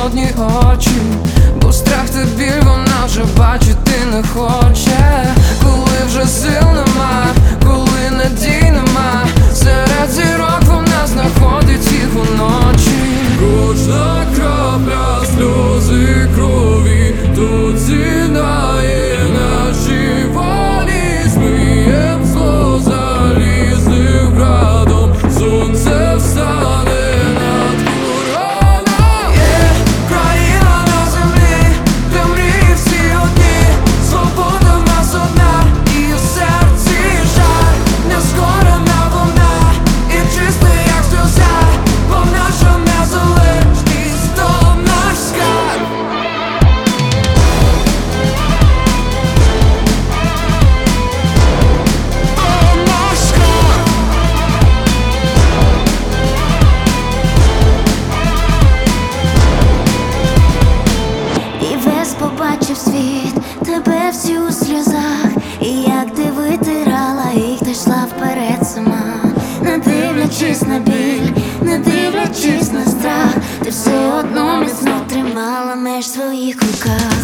холодні очі, бо страх та біль вона вже бачити не хоче. Коли вже сил нема, коли надій нема, серед зірок вона знаходить їх уночі. Кожна крапля сльози крові тут з'єднає наші волі. Змієм зло залізним градом, сонце встане над Кураном. Є країна на землі, де мрії всі одні, свобода в нас одна, і у серці жаль, нескорена вона, і чиста як сльоза, бо наша незалежність то наш скарб. І весь побачив світ, тебе всі у сльозах, і як ти витирала їх, ти йшла вперед сама, не дивлячись на біль, не дивлячись на страх, ти все одно міцно тримала меж в своїх руках.